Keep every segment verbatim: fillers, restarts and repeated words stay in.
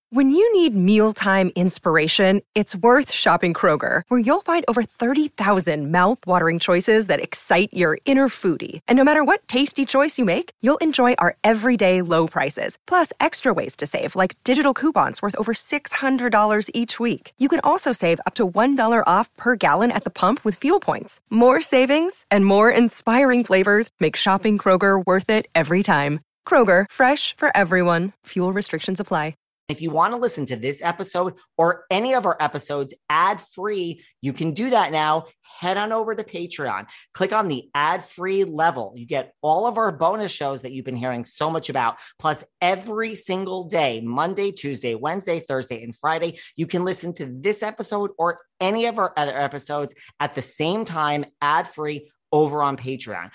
When you need mealtime inspiration, it's worth shopping Kroger, where you'll find over thirty thousand mouth-watering choices that excite your inner foodie. And no matter what tasty choice you make, you'll enjoy our everyday low prices, plus extra ways to save, like digital coupons worth over six hundred dollars each week. You can also save up to one dollar off per gallon at the pump with fuel points. More savings and more inspiring flavors make shopping Kroger worth it every time. Kroger, fresh for everyone. Fuel restrictions apply. If you want to listen to this episode or any of our episodes ad-free, you can do that now. Head on over to Patreon. Click on the ad-free level. You get all of our bonus shows that you've been hearing so much about. Plus, every single day, Monday, Tuesday, Wednesday, Thursday, and Friday, you can listen to this episode or any of our other episodes at the same time, ad-free, over on Patreon.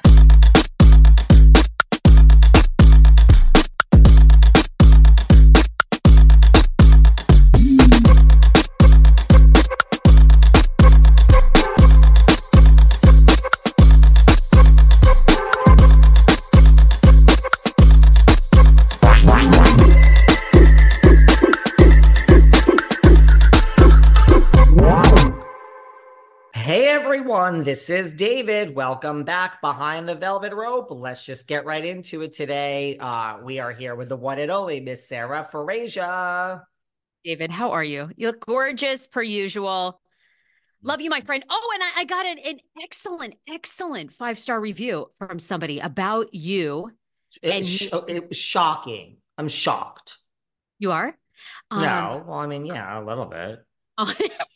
Hey everyone, this is David. Welcome back behind the velvet rope. Let's just get right into it today. Uh, we are here with the one and only Miss Sarah Fraser. David, how are you? You look gorgeous per usual. Love you, my friend. Oh, and I, I got an, an excellent, excellent five-star review from somebody about you. It, and sh- it was shocking. I'm shocked. You are? Um, no, well, I mean, yeah, a little bit. Oh.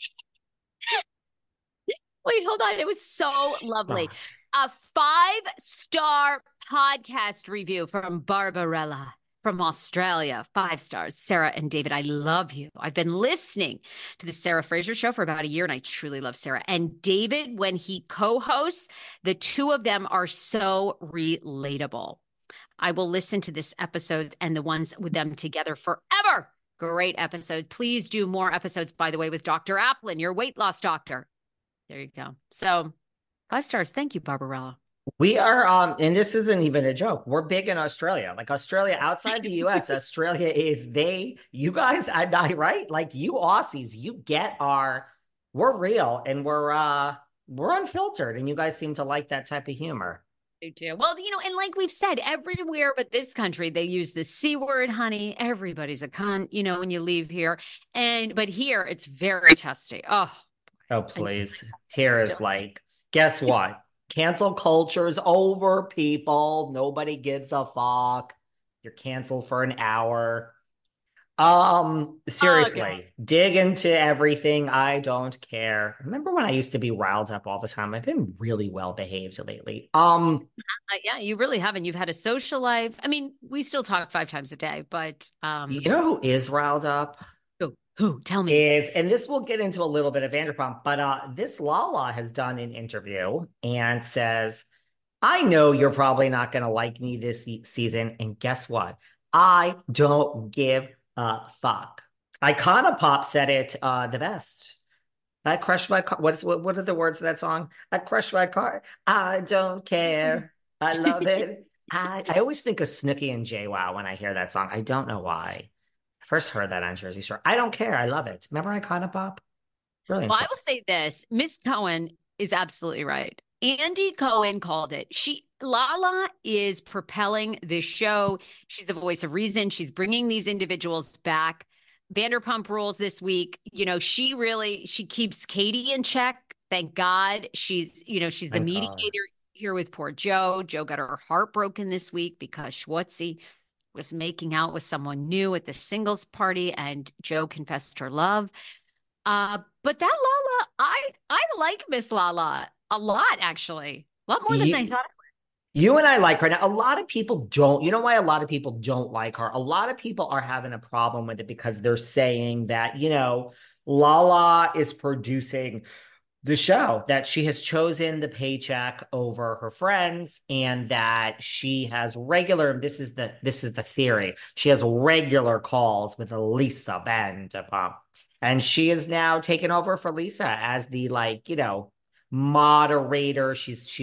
Wait, hold on. It was so lovely. A five-star podcast review from Barbarella from Australia. Five stars. Sarah and David, I love you. I've been listening to the Sarah Fraser Show for about a year, and I truly love Sarah. And David, when he co-hosts, the two of them are so relatable. I will listen to this episode and the ones with them together forever. Great episode. Please do more episodes, by the way, with Doctor Applin, your weight loss doctor. There you go. So five stars. Thank you, Barbarella. We are, um, and this isn't even a joke. We're big in Australia. Like Australia, outside the U S, Australia is they, you guys, I'm not right. Like you Aussies, you get our, we're real and we're, uh, we're unfiltered. And you guys seem to like that type of humor. They do. Well, you know, and like we've said, everywhere but this country, they use the C word, honey. Everybody's a cunt, you know, when you leave here. And, but here it's very testy. Oh, Oh, please. Here is like, guess what? Cancel culture's over, people. Nobody gives a fuck. You're canceled for an hour. Um, seriously, oh, dig into everything. I don't care. Remember when I used to be riled up all the time? I've been really well behaved lately. Um, uh, yeah, you really haven't. You've had a social life. I mean, we still talk five times a day, but um, you know who is riled up? Who? Tell me. Is, and this will get into a little bit of Vanderpump, but uh, this Lala has done an interview and says, I know you're probably not going to like me this season. And guess what? I don't give a fuck. Icona Pop said it uh, the best. I crushed my car. What, is, what, what are the words of that song? I crushed my car. I don't care. I love it. I, I always think of Snooki and JWoww when I hear that song. I don't know why. First heard that on Jersey Shore. I don't care. I love it. Remember Icona Pop? Brilliant. Well, I will say this. Miss Cohen is absolutely right. Andy Cohen called it. She, Lala is propelling this show. She's the voice of reason. She's bringing these individuals back. Vanderpump Rules this week. You know, she really, she keeps Katie in check. Thank God. She's, you know, she's the Thank mediator God. Here with poor Joe. Joe got her heart broken this week because Schwartzy was making out with someone new at the singles party, and Joe confessed her love. Uh, but that Lala, I I like Miss Lala a lot, actually. A lot more than you, I thought. You and I like her. Now, a lot of people don't. You know why a lot of people don't like her? A lot of people are having a problem with it because they're saying that, you know, Lala is producing the show, that she has chosen the paycheck over her friends, and that she has regular, this is the this is the theory, she has regular calls with Lisa Vanderpump, and she is now taken over for Lisa as the, like, you know, moderator. She's she's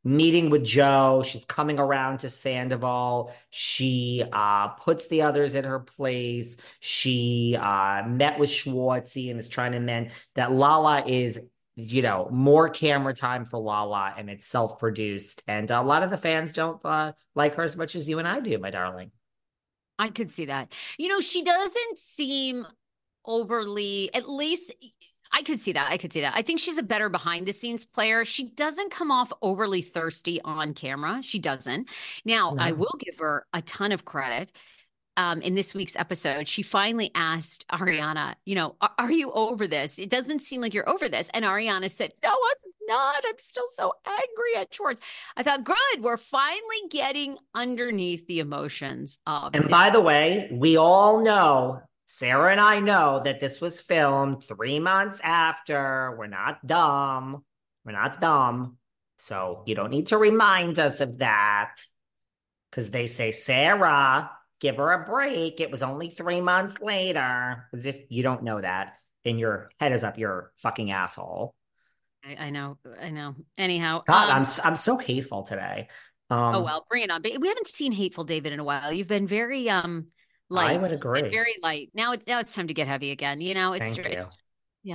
meeting with Joe. She's coming around to Sandoval. She uh, puts the others in her place. She uh, met with Schwartzy and is trying to mend that. Lala is, you know, more camera time for Lala, and it's self-produced. And a lot of the fans don't uh, like her as much as you and I do, my darling. I could see that. You know, she doesn't seem overly, at least I could see that. I could see that. I think she's a better behind the scenes player. She doesn't come off overly thirsty on camera. She doesn't. Now, No. I will give her a ton of credit. Um, in this week's episode, she finally asked Ariana, you know, are, are you over this? It doesn't seem like you're over this. And Ariana said, no, I'm not. I'm still so angry at Schwartz. I thought, good. We're finally getting underneath the emotions of And this. by the way, we all know, Sarah and I know that this was filmed three months after. We're not dumb. We're not dumb. So you don't need to remind us of that. Because they say, Sarah, give her a break. It was only three months later. As if you don't know that. And your head is up your fucking asshole. I, I know. I know. Anyhow. God, um, I'm I'm so hateful today. Um, oh, well, bring it on. But we haven't seen Hateful David in a while. You've been very um I light. would You've agree. been very light. Now it's now it's time to get heavy again. You know, it's Thank it's you. yeah.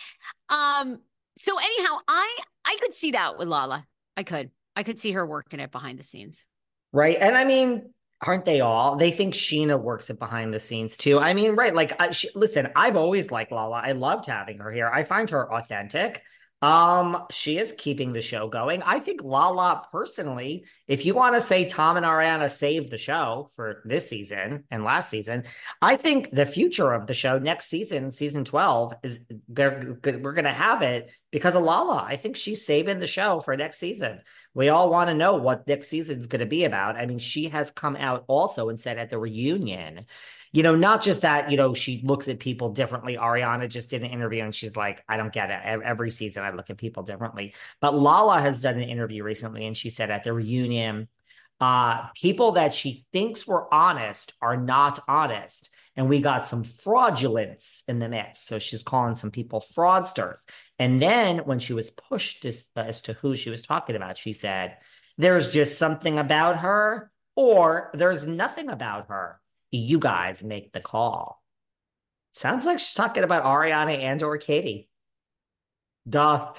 Um, so anyhow, I I could see that with Lala. I could. I could see her working it behind the scenes. Right. And I mean, aren't they all? They think Sheena works it behind the scenes too. I mean, right. Like, I, she, listen, I've always liked Lala. I loved having her here. I find her authentic. Um, she is keeping the show going. I think Lala personally, if you want to say Tom and Ariana saved the show for this season and last season, I think the future of the show next season, season twelve, is they're, we're going to have it because of Lala. I think she's saving the show for next season. We all want to know what next season's going to be about. I mean, she has come out also and said at the reunion, you know, not just that, you know, she looks at people differently. Ariana just did an interview and she's like, I don't get it. Every season I look at people differently. But Lala has done an interview recently and she said at the reunion, uh, people that she thinks were honest are not honest. And we got some fraudulence in the mix. So she's calling some people fraudsters. And then when she was pushed as, as to who she was talking about, she said, there's just something about her or there's nothing about her. You guys make the call. Sounds like she's talking about Ariana and or Katie. Duh.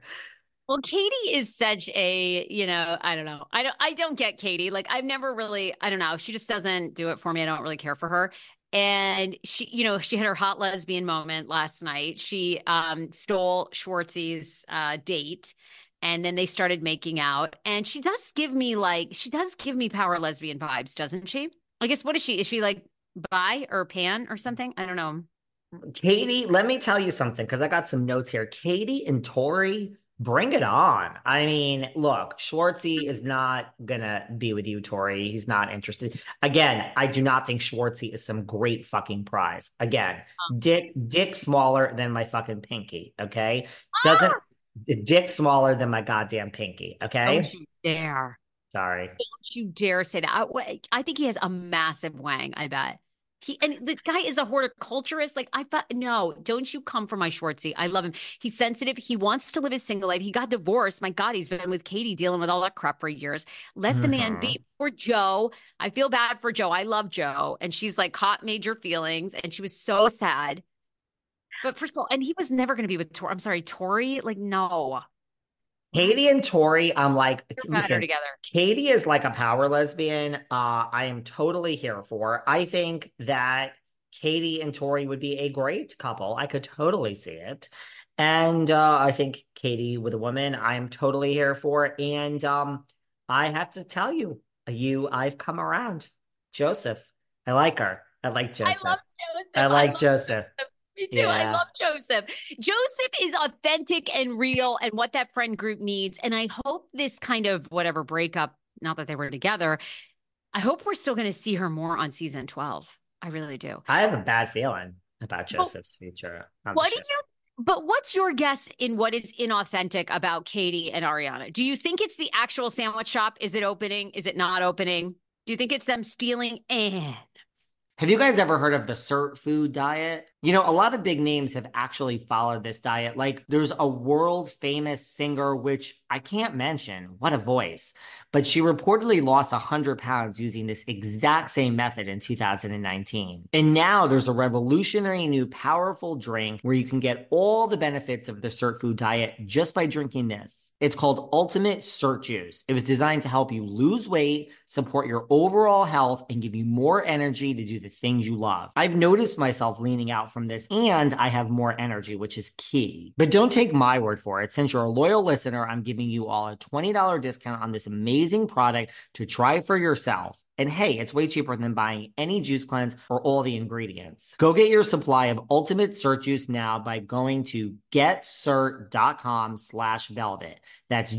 Well, Katie is such a, you know, I don't know. I don't I don't get Katie. Like I've never really, I don't know. She just doesn't do it for me. I don't really care for her. And she, you know, she had her hot lesbian moment last night. She um stole Schwartzy's uh date and then they started making out. And she does give me like, she does give me power lesbian vibes, doesn't she? I guess, what is she? Is she like bi or pan or something? I don't know. Katie, let me tell you something because I got some notes here. Katie and Tori, bring it on. I mean, look, Schwartzy is not gonna be with you, Tori. He's not interested. Again, I do not think Schwartzy is some great fucking prize. Again, dick, dick smaller than my fucking pinky. Okay, doesn't dick smaller than my goddamn pinky. Okay, Don't you dare. Sorry. Don't you dare say that. I, I think he has a massive wang, I bet. He and the guy is a horticulturist. Like, I thought, no, don't you come for my Schwartzy. I love him. He's sensitive. He wants to live his single life. He got divorced. My God, he's been with Katie dealing with all that crap for years. Let mm-hmm. the man be. Poor Joe. I feel bad for Joe. I love Joe. And she's like caught major feelings and she was so sad. But first of all, and he was never going to be with Tori. I'm sorry, Tori. Like, no. Katie and Tori, I'm like, listen, together. Katie is like a power lesbian. Uh, I am totally here for. I think that Katie and Tori would be a great couple. I could totally see it. And uh, I think Katie with a woman, I'm totally here for. And um, I have to tell you, you, I've come around. Joseph, I like her. I like Joseph. I love Joseph. I like I Joseph. Joseph. Me too. Yeah. I love Joseph. Joseph is authentic and real and what that friend group needs. And I hope this kind of whatever breakup, not that they were together, I hope we're still going to see her more on season twelve. I really do. I have a bad feeling about Joseph's well, future. What do you, but what's your guess in what is inauthentic about Katie and Ariana? Do you think it's the actual sandwich shop? Is it opening? Is it not opening? Do you think it's them stealing? And have you guys ever heard of the Cert Food diet? You know, a lot of big names have actually followed this diet. Like there's a world famous singer, which I can't mention. What a voice. But she reportedly lost one hundred pounds using this exact same method in two thousand nineteen. And now there's a revolutionary new powerful drink where you can get all the benefits of the Cert Food diet just by drinking this. It's called Ultimate Cert Juice. It was designed to help you lose weight, support your overall health, and give you more energy to do the things you love. I've noticed myself leaning out from this, and I have more energy, which is key. But don't take my word for it. Since you're a loyal listener, I'm giving you all a twenty dollars discount on this amazing product to try for yourself. And hey, it's way cheaper than buying any juice cleanse or all the ingredients. Go get your supply of Ultimate Cert Juice now by going to getcert.com slash velvet. That's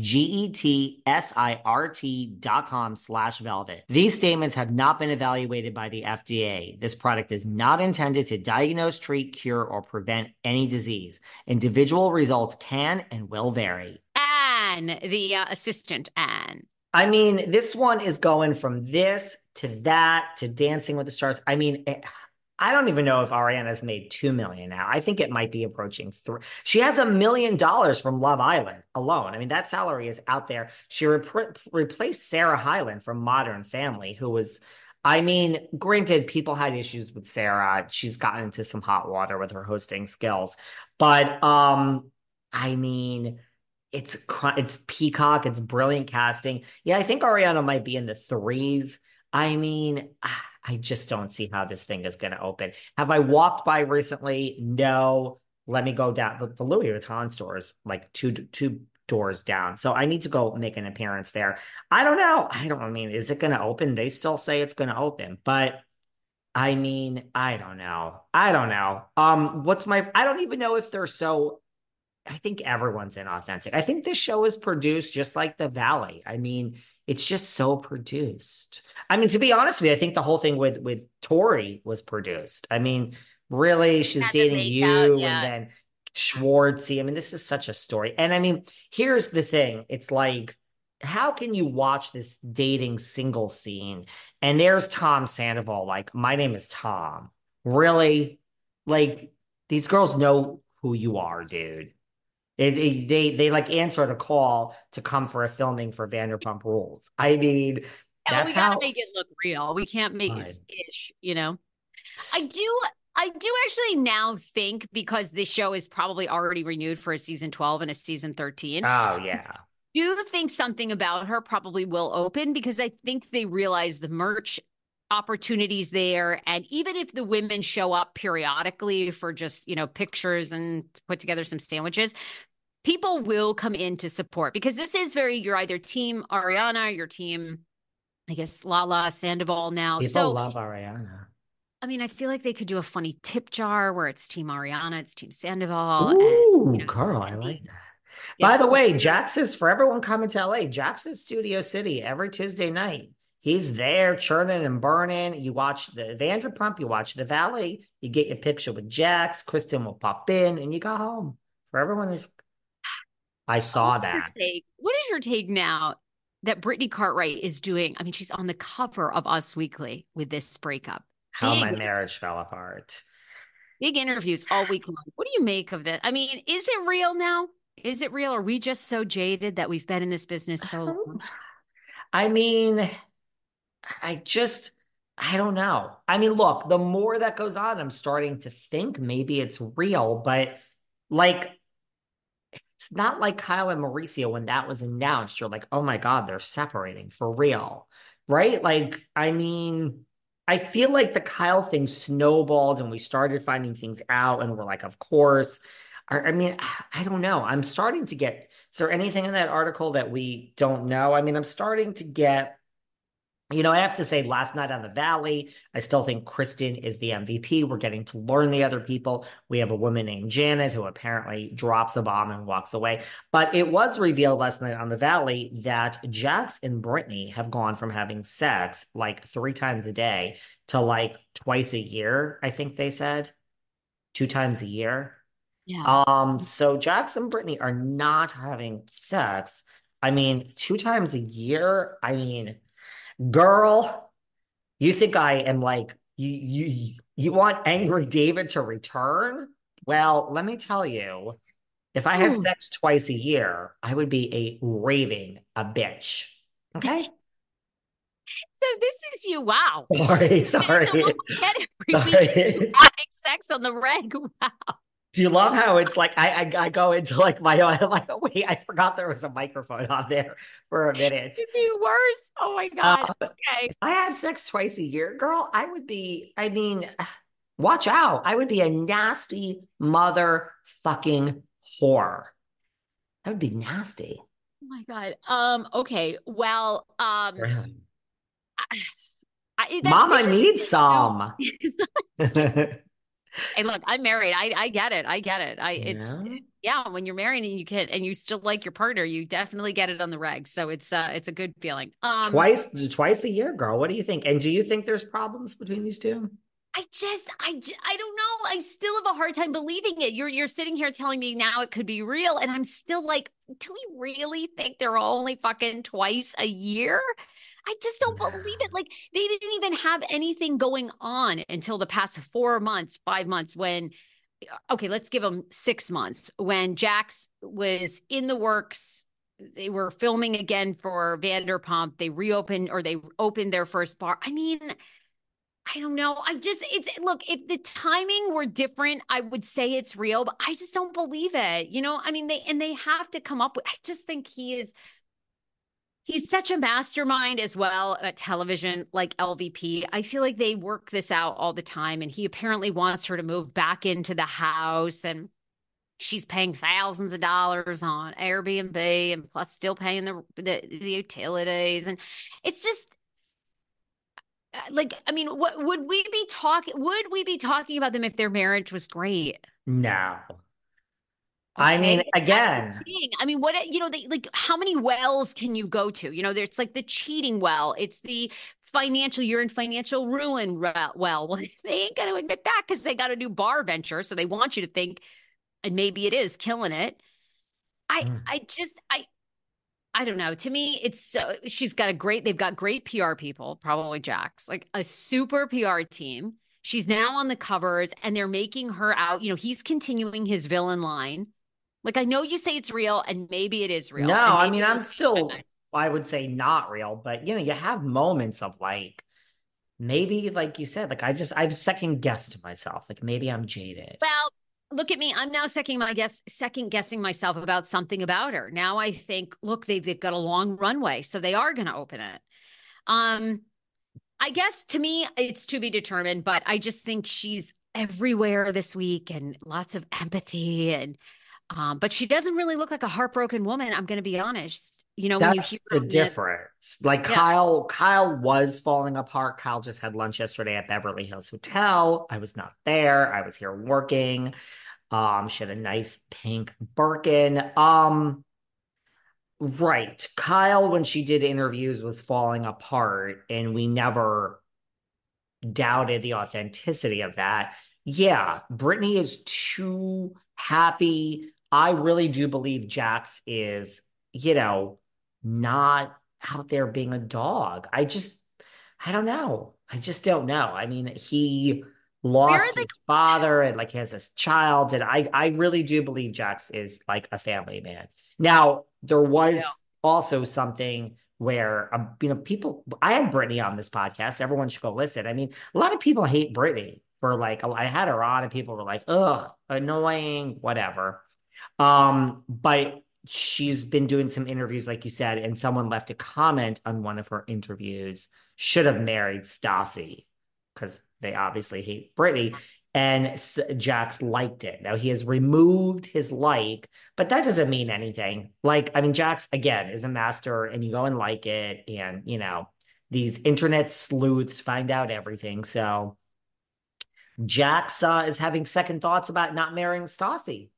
G-E-T-S-I-R-T dot com slash velvet. These statements have not been evaluated by the F D A. This product is not intended to diagnose, treat, cure, or prevent any disease. Individual results can and will vary. Anne, the uh, assistant Anne. I mean, this one is going from this to that to Dancing with the Stars. I mean, it, I don't even know if Ariana's made two million now. I think it might be approaching three. She has a million dollars from Love Island alone. I mean, that salary is out there. She re- replaced Sarah Hyland from Modern Family, who was, I mean, granted, people had issues with Sarah. She's gotten into some hot water with her hosting skills. But, um, I mean... It's it's Peacock. It's brilliant casting. Yeah, I think Ariana might be in the threes. I mean, I just don't see how this thing is going to open. Have I walked by recently? No. Let me go down. The, the Louis Vuitton store is like two two doors down. So I need to go make an appearance there. I don't know. I don't I mean, is it going to open? They still say it's going to open. But I mean, I don't know. I don't know. Um, what's my, I don't even know if they're so... I think everyone's inauthentic. I think this show is produced just like The Valley. I mean, it's just so produced. I mean, to be honest with you, I think the whole thing with with Tori was produced. I mean, really, she's Had to dating make you out, yeah. and then Schwartzy. I mean, this is such a story. And I mean, here's the thing. It's like, how can you watch this dating single scene and there's Tom Sandoval like, my name is Tom. Really? Like, these girls know who you are, dude. They, they, they, they like answered a call to come for a filming for Vanderpump Rules. I mean, Yeah, that's we gotta how... make it look real. We can't make Fine. it ish, you know? I do, I do actually now think, because this show is probably already renewed for a season twelve and a season thirteen. Oh, yeah. Do think something about her probably will open, because I think they realize the merch opportunities there. And even if the women show up periodically for just, you know, pictures and put together some sandwiches, people will come in to support, because this is very, you're either team Ariana, your team, I guess, Lala, Sandoval now. People so love Ariana. I mean, I feel like they could do a funny tip jar where it's team Ariana, it's team Sandoval. Ooh, and, you know, girl, I Sandy. like that. Yeah. By the way, Jax is, for everyone coming to L A, Jax is Studio City every Tuesday night. He's there churning and burning. You watch the Vanderpump, you watch The Valley, you get your picture with Jax, Kristen will pop in, and you go home. For everyone who's... I saw What's your that. take? What is your take now that Brittany Cartwright is doing? I mean, she's on the cover of Us Weekly with this breakup. How Big, my marriage fell apart. big interviews all week long. What do you make of this? I mean, is it real now? Is it real? Are we just so jaded that we've been in this business so long? I mean, I just, I don't know. I mean, look, the more that goes on, I'm starting to think maybe it's real, but like, it's not like Kyle and Mauricio when that was announced. You're like, oh my God, they're separating for real, right? Like, I mean, I feel like the Kyle thing snowballed and we started finding things out and we're like, of course. I, I mean, I don't know. I'm starting to get, is there anything in that article that we don't know? I mean, I'm starting to get, you know, I have to say last night on The Valley, I still think Kristen is the M V P. We're getting to learn the other people. We have a woman named Janet who apparently drops a bomb and walks away. But it was revealed last night on The Valley that Jax and Brittany have gone from having sex like three times a day to like twice a year, I think they said. Two times a year. Yeah. Um, so Jax and Brittany are not having sex. I mean, two times a year. I mean, girl, you think I am like, you, you, you want Angry David to return? Well, let me tell you, If I had Ooh. sex twice a year, I would be a raving a bitch. Okay? So this is you. Wow. Sorry, So sorry. get every week you Sorry. having sex on the reg. Wow. Do you love how it's like I, I I go into like my own like, oh wait, I forgot there was a microphone on there for a minute. It'd be worse. Oh my Uh, God. Okay. if I had sex twice a year, girl, I would be, I mean, watch out. I would be a nasty motherfucking whore. That would be nasty. Oh my God. Um, okay. Well, um, Really? I, I, that it's Mama interesting needs to some. Yeah. Hey, look, I'm married. I I get it. I get it. I it's yeah, when you're married and you can and you still like your partner, you definitely get it on the reg. So it's uh it's a good feeling. Um Twice, twice a year, girl. What do you think? And do you think there's problems between these two? I just I j- I don't know. I still have a hard time believing it. You're you're sitting here telling me now it could be real and I'm still like, do we really think they're only fucking twice a year? I just don't believe it. Like they didn't even have anything going on until the past four months, five months when okay, let's give them six months when Jax was in the works. They were filming again for Vanderpump. They reopened or they opened their first bar. I mean, I don't know. I just, it's, look, if the timing were different, I would say it's real, but I just don't believe it. You know, I mean, they, and they have to come up with, I just think he is, he's such a mastermind as well at television, like L V P. I feel like they work this out all the time. And he apparently wants her to move back into the house. And she's paying thousands of dollars on Airbnb and plus still paying the, the, the utilities. And it's just like, I mean, what would we be talking? Would we be talking about them if their marriage was great? No. I Okay, mean, again, I mean, what you know, they like how many wells can you go to? You know, there's like the cheating well, it's the financial, you're in financial ruin well. Well, they ain't gonna admit that because they got a new bar venture, so they want you to think, and maybe it is killing it. I mm, I just I I don't know. To me, it's so she's got a great, they've got great P R people, probably Jax, like a super P R team. She's now on the covers and they're making her out, you know, he's continuing his villain line. Like, I know you say it's real, and maybe it is no, real. And I maybe mean, I'm still, I would say not real, but you know, you have moments of like, maybe like you said, like I just, I've second guessed myself. Like maybe I'm jaded. well, look at me. I'm now second my guess, second guessing myself about something about her. Now I think, look, they've, they've got a long runway, so they are going to open it. Um, I guess to me, it's to be determined, but I just think she's everywhere this week and lots of empathy and um, but she doesn't really look like a heartbroken woman. I'm going to be honest. You know, when you That's hear the it, difference. Like yeah. Kyle, Kyle was falling apart. Kyle just had lunch yesterday at Beverly Hills Hotel. I was not there. I was here working. Um, she had a nice pink Birkin. Um, right. Kyle, when she did interviews, was falling apart, and we never doubted the authenticity of that. Yeah, Brittany is too happy. I really do believe Jax is, you know, not out there being a dog. I just, I don't know. I just don't know. I mean, he Where lost are they? his father and like he has this child. And I, I really do believe Jax is like a family man. Now, there was also something where, um, you know, people, I had Brittany on this podcast. Everyone should go listen. I mean, a lot of people hate Brittany for like, I had her on and people were like, ugh, annoying, whatever. Um, but she's been doing some interviews, like you said, and someone left a comment on one of her interviews, should have married Stassi because they obviously hate Brittany. And Jax liked it. Now he has removed his like, but that doesn't mean anything. Like, I mean, Jax, again, is a master and you go and like it. And, you know, these internet sleuths find out everything. So Jax uh, is having second thoughts about not marrying Stassi.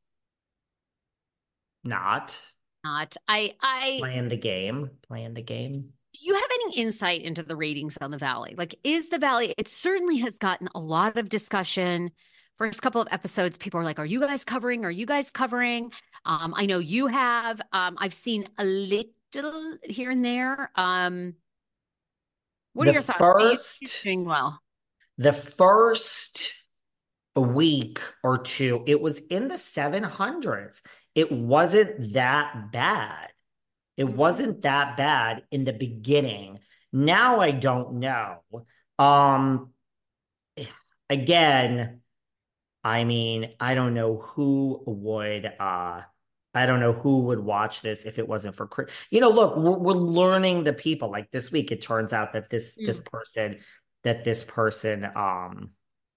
Not. Not. I. I. Playing the game. Playing the game. Do you have any insight into the ratings on the Valley? Like, is the Valley? It certainly has gotten a lot of discussion. First couple of episodes, people are like, "Are you guys covering? Are you guys covering?" Um, I know you have. Um, I've seen a little here and there. Um, what The are your thoughts? first. Doing well. The first. A week or two, it was in the seven hundreds. it wasn't that bad. It Mhm. wasn't that bad in the beginning. Now I don't know. Um, again, I mean, I don't know who would uh I don't know who would watch this if it wasn't for Chris. You know, look, we're, we're learning the people. Like this week, it turns out that this this Mm. person that this person um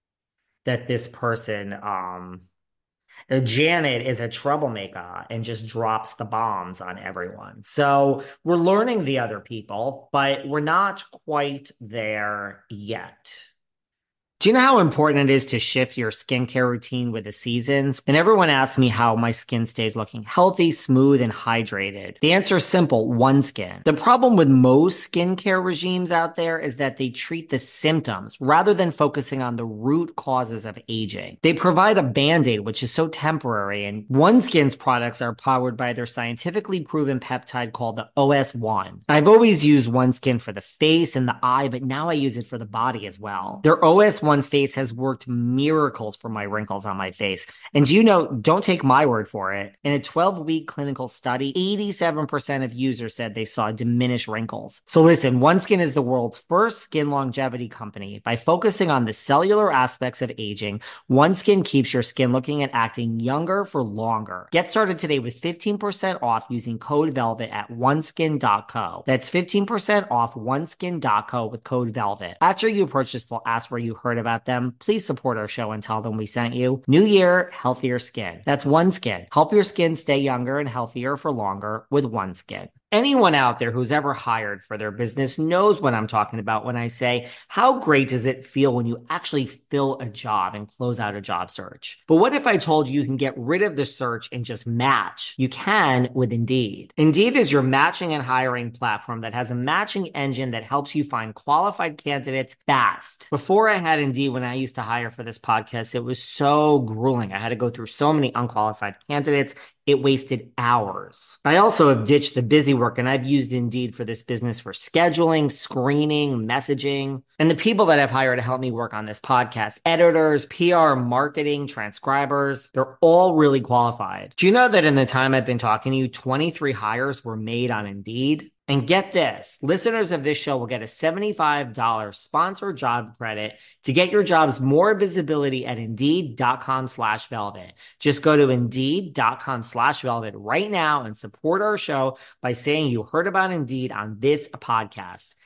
that this person um uh, Janet is a troublemaker and just drops the bombs on everyone. So we're learning the other people, but we're not quite there yet. Do you know how important it is to shift your skincare routine with the seasons? And everyone asks me how my skin stays looking healthy, smooth, and hydrated. The answer is simple, OneSkin. The problem with most skincare regimes out there is that they treat the symptoms rather than focusing on the root causes of aging. They provide a band-aid, which is so temporary, and OneSkin's products are powered by their scientifically proven peptide called the O S one. I've always used OneSkin for the face and the eye, but now I use it for the body as well. Their O S one face has worked miracles for my wrinkles on my face. And you know, don't take my word for it. In a twelve week clinical study, eighty-seven percent of users said they saw diminished wrinkles. So listen, OneSkin is the world's first skin longevity company. By focusing on the cellular aspects of aging, OneSkin keeps your skin looking and acting younger for longer. Get started today with fifteen percent off using code VELVET at oneskin dot co. That's fifteen percent off oneskin dot co with code VELVET. After you purchase, they'll ask where you heard about them. Please support our show and tell them we sent you. New year, healthier skin. That's OneSkin. Help your skin stay younger and healthier for longer with OneSkin. Anyone out there who's ever hired for their business knows what I'm talking about when I say, how great does it feel when you actually fill a job and close out a job search? But what if I told you you can get rid of the search and just match? You can with Indeed. Indeed is your matching and hiring platform that has a matching engine that helps you find qualified candidates fast. Before I had Indeed, when I used to hire for this podcast, it was so grueling. I had to go through so many unqualified candidates. It wasted hours. I also have ditched the busy work, and I've used Indeed for this business for scheduling, screening, messaging. And the people that I've hired to help me work on this podcast, editors, P R, marketing, transcribers, they're all really qualified. Do you know that in the time I've been talking to you, twenty-three hires were made on Indeed? And get this, listeners of this show will get a seventy-five dollars sponsored job credit to get your jobs more visibility at indeed.com slash velvet. Just go to indeed.com slash velvet right now and support our show by saying you heard about Indeed on this podcast.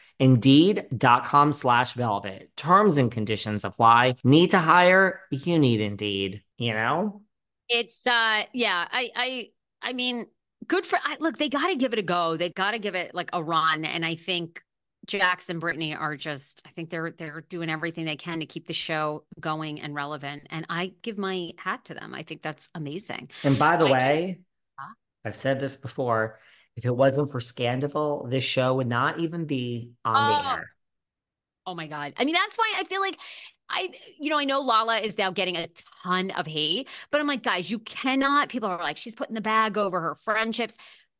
Indeed.com slash velvet. Terms and conditions apply. Need to hire? You need Indeed, you know? It's uh yeah, I I I mean, good for I, look, they got to give it a go. They got to give it like a run, and I think Jax and Brittany are just I think they're they're doing everything they can to keep the show going and relevant, and I give my hat to them. I think that's amazing. And by the I, way, I've said this before, if it wasn't for Scandival, this show would not even be on the oh, air. oh my God. I mean, that's why I feel like I, you know, I know Lala is now getting a ton of hate, but I'm like, guys, you cannot. People are like, she's putting the bag over her friendships.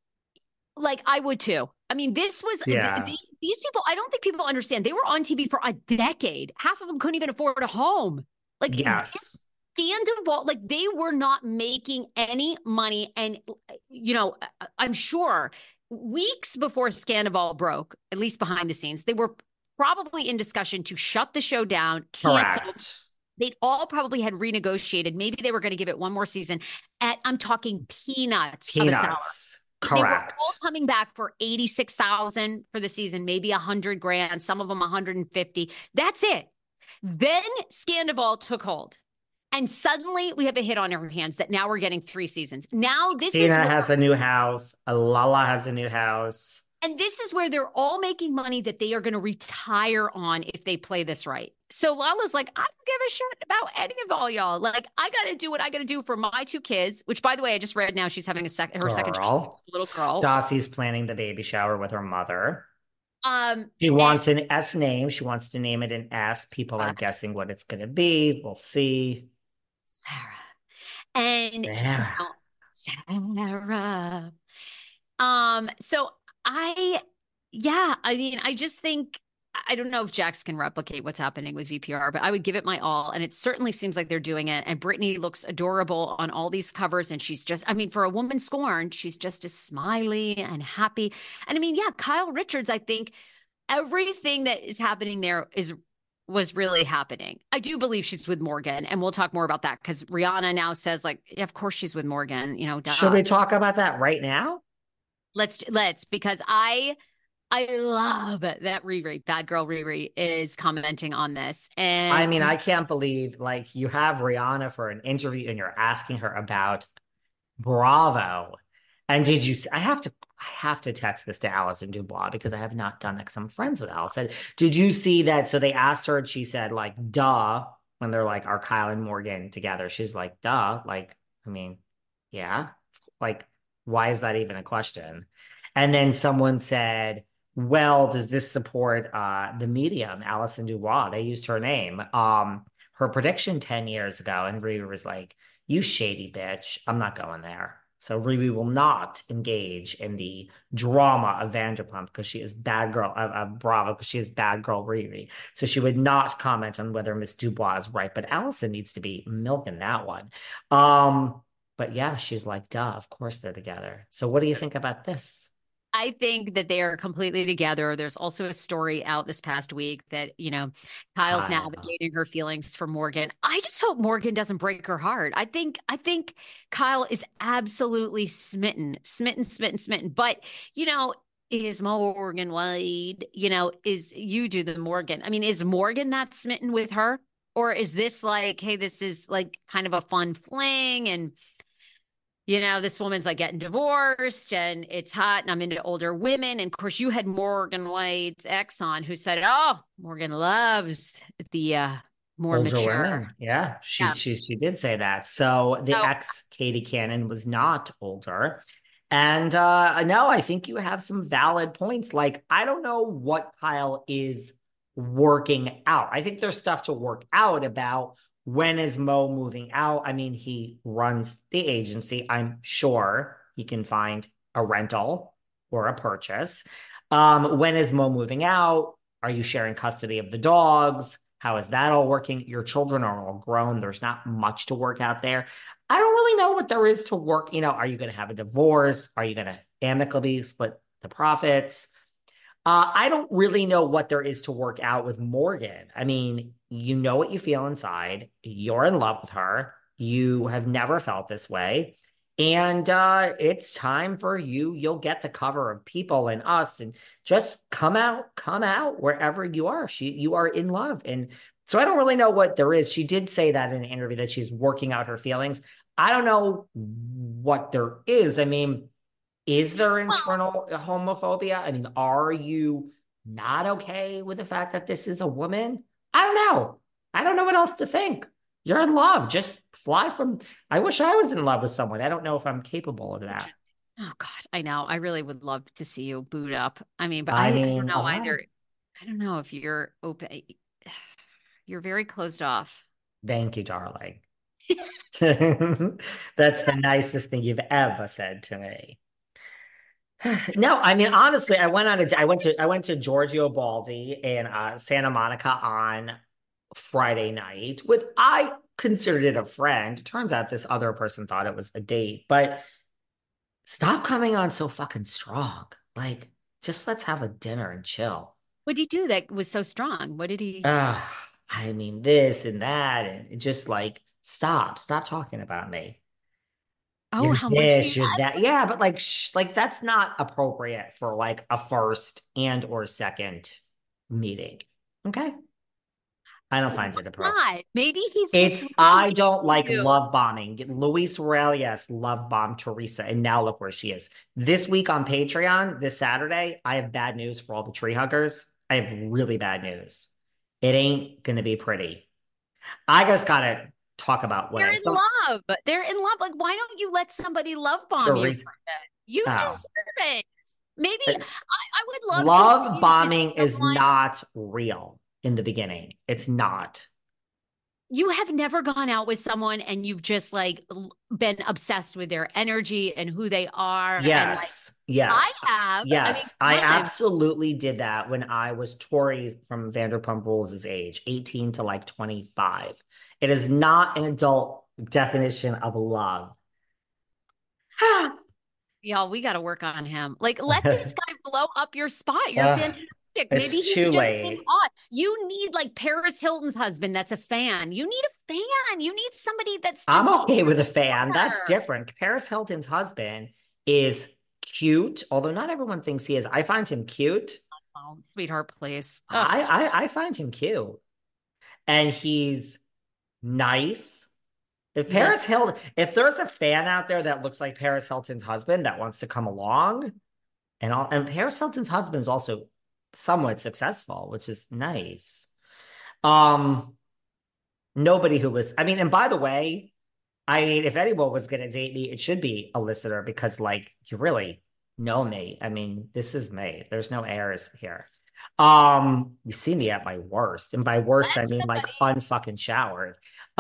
Like, I would too. I mean, this was, Yeah. th- th- these people, I don't think people understand. They were on T V for a decade. Half of them couldn't even afford a home. Like, Yes. Scandival, like, they were not making any money. And, you know, I- I'm sure weeks before Scandival broke, at least behind the scenes, they were probably in discussion to shut the show down, cancel. Correct. They all probably had renegotiated. Maybe they were going to give it one more season at, I'm talking peanuts, of a salary. Peanuts. They were Correct. all coming back for eighty-six thousand for the season, maybe a hundred grand, some of them one hundred fifty. That's it. Then Scandival took hold. And suddenly we have a hit on our hands that now we're getting three seasons. Now this is Tina where, has a new house. Lala has a new house. and this is where they're all making money that they are going to retire on if they play this right. So Lala's like, I don't give a shit about any of all y'all. Like, I got to do what I got to do for my two kids, which, by the way, I just read now she's having a sec- her Girl. second child, little girl. Stassi's planning the baby shower with her mother. Um, She wants an S name. She wants to name it an S. People are Uh, guessing what it's going to be. We'll see. Sarah. And Sarah. you know, Sarah. Um, so I, yeah, I mean, I just think I don't know if Jax can replicate what's happening with V P R, but I would give it my all. And it certainly seems like they're doing it. And Brittany looks adorable on all these covers. And she's just, I mean, for a woman scorned, she's just as smiley and happy. And I mean, yeah, Kyle Richards, I think everything that is happening there is was really happening. I do believe she's with Morgan, and we'll talk more about that because Rihanna now says, like, yeah, of course she's with Morgan, you know. Duh. Should we talk about that right now? Let's, let's, because I, I love that Riri, Bad Girl Riri, is commenting on this. And I mean, I can't believe, like, you have Rihanna for an interview and you're asking her about Bravo. And did you, I have to, I have to text this to Allison Dubois because I have not done it because I'm friends with Allison. Did you see that? So they asked her and she said, like, duh, when they're like, are Kyle and Morgan together? She's like, duh. Like, I mean, yeah. Like, why is that even a question? And then someone said, well, does this support uh, the medium, Allison Dubois? They used her name. Um, her prediction ten years ago. And Riri was like, you shady bitch. I'm not going there. So Riri will not engage in the drama of Vanderpump because she is bad girl of, of Bravo because she is bad girl Riri. So she would not comment on whether Miss Dubois is right, but Allison needs to be milking that one. Um, but yeah, she's like, duh, of course they're together. So what do you think about this? I think that they are completely together. There's also a story out this past week that, you know, Kyle's Kyle. navigating her feelings for Morgan. I just hope Morgan doesn't break her heart. I think, I think Kyle is absolutely smitten, smitten, smitten, smitten. But, you know, is Morgan Wade, you know, is you do the Morgan. I mean, is Morgan that smitten with her? Or is this like, hey, this is like kind of a fun fling and, you know, this woman's like getting divorced and it's hot and I'm into older women. And of course, you had Morgan White's ex on who said, oh, Morgan loves the uh, more older mature. Women. Yeah, she, Yeah. she, she did say that. So the So, ex Katie Cannon was not older. And uh, no, I think you have some valid points. Like, I don't know what Kyle is working out. I think there's stuff to work out about. When is Mo moving out? I mean, he runs the agency. I'm sure he can find a rental or a purchase. Um, when is Mo moving out? Are you sharing custody of the dogs? How is that all working? Your children are all grown. There's not much to work out there. I don't really know what there is to work. You know, are you going to have a divorce? Are you going to amicably split the profits? Uh, I don't really know what there is to work out with Morgan. I mean, you know what you feel inside. You're in love with her. You have never felt this way. And uh, it's time for you. You'll get the cover of People and Us and just come out, come out wherever you are. She, you are in love. And so I don't really know what there is. She did say that in an interview that she's working out her feelings. I don't know what there is. I mean, is there internal well, homophobia? I mean, are you not okay with the fact that this is a woman? I don't know. I don't know what else to think. You're in love. Just fly from. I wish I was in love with someone. I don't know if I'm capable of that. Oh God, I know. I really would love to see you boot up. I mean, but I, I, mean, I don't know either. I don't know if you're open. You're very closed off. Thank you, darling. That's the nicest thing you've ever said to me. No, I mean, honestly, I went on a, I went to, I went to Giorgio Baldi in uh, Santa Monica on Friday night with, I considered it a friend. Turns out this other person thought it was a date, but stop coming on so fucking strong. Like, just let's have a dinner and chill. What did he do that was so strong? What did he? Uh, I mean, this and that, and just like, stop, stop talking about me. Oh, you're how this, much? you're that. Yeah, but like, sh- like that's not appropriate for like a first and or second meeting. Okay, I don't find it appropriate. Not. Maybe he's it's. just. I don't like you. love bombing. Luis Aurelius love bombed Teresa, and now look where she is. This week on Patreon, this Saturday, I have bad news for all the tree huggers. I have really bad news. It ain't gonna be pretty. I just gotta talk about what they're I, in so, love. They're in love. Like, why don't you let somebody love bomb Teresa. you? You oh. deserve it. Maybe I, I would love. Love to bombing is not real in the beginning. It's not. You have never gone out with someone and you've just like been obsessed with their energy and who they are. Yes. And, like, I Yes. have. I mean, Yes. I come on. absolutely did that when I was Tori from Vanderpump Rules' age, eighteen to like twenty-five. It is not an adult definition of love. Y'all, we got to work on him. Like, let this guy blow up your spot. You're Ugh, fantastic. Maybe it's he's too just been late. odd. You need like Paris Hilton's husband that's a fan. You need a fan. You need somebody that's I'm just okay with a fan. That's here. different. Paris Hilton's husband is cute, although not everyone thinks he is. I find him cute. Oh, sweetheart, please. Ugh. I, I I find him cute. And he's nice. If Paris Yes. Hilton, if there's a fan out there that looks like Paris Hilton's husband that wants to come along, and all, and Paris Hilton's husband is also somewhat successful, which is nice. Um, nobody who listens. I mean, and by the way, I mean, if anyone was gonna date me, it should be a listener because, like, you really know me. I mean, this is me. There's no airs here. Um, you see me at my worst, and by worst, I Let mean like somebody unfucking showered.